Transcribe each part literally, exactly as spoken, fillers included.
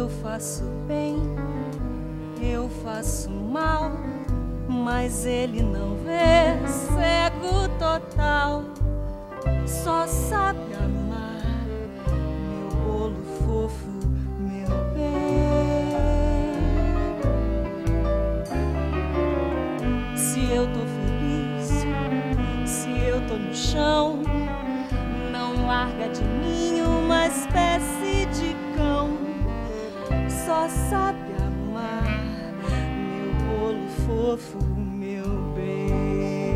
Eu faço bem, eu faço mal, mas ele não vê, cego total. Só sabe amar, meu bolo fofo, meu bem. Se eu tô feliz, se eu tô no chão, não larga de mim uma espécie de cão. Só sabe amar, meu bolo fofo, meu bem.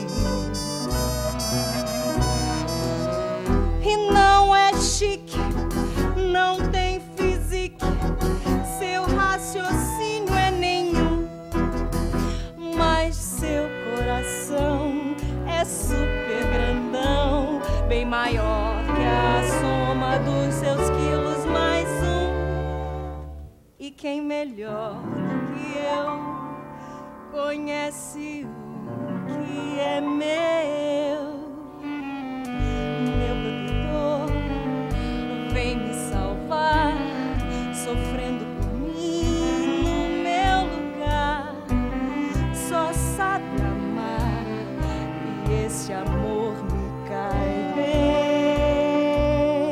E não é chique, não tem physique, seu raciocínio é nenhum, mas seu coração é super grandão, bem maior que a soma dos seus quilos mais um. E quem melhor do que eu conhece o que é meu? Meu protetor vem me salvar, sofrendo por mim no meu lugar. Só sabe amar e esse amor me cai bem.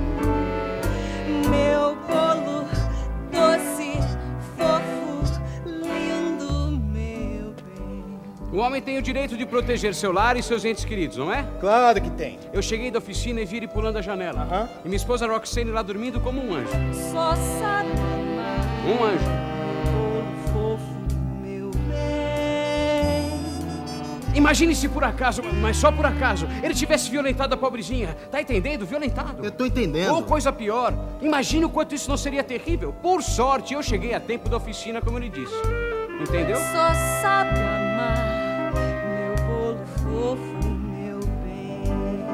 Meu bolo doce, fofo, lindo, meu bem. O homem tem o direito de proteger seu lar e seus entes queridos, não é? Claro que tem. Eu cheguei da oficina e vi ele pulando a janela. Aham. E minha esposa Roxane lá dormindo como um anjo. Só sabe amar, Um anjo. bolo fofo, meu bem. Imagine se por acaso, mas só por acaso, ele tivesse violentado a pobrezinha. Tá entendendo? Violentado. Eu tô entendendo. Ou coisa pior. Imagine o quanto isso não seria terrível. Por sorte, eu cheguei a tempo da oficina, como ele disse. Entendeu? Só sabe amar, meu bolo fofo, meu bem.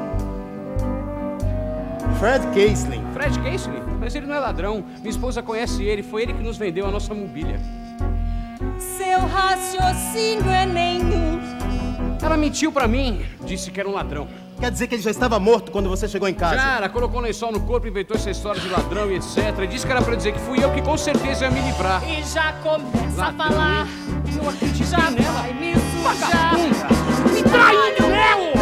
Fred Kessling. Fred Casely? Mas ele não é ladrão. Minha esposa conhece ele. Foi ele que nos vendeu a nossa mobília. Seu raciocínio é nenhum. Ela mentiu pra mim. Disse que era um ladrão. Quer dizer que ele já estava morto quando você chegou em casa? Cara, colocou um lençol no corpo, inventou essa história de ladrão e etcétera. E disse que era pra dizer que fui eu que com certeza ia me livrar. E já começa Ladrão, a falar. hein? Eu acreditei Já nela. vai me sujar. Vagabunda! Me traiu, Léo!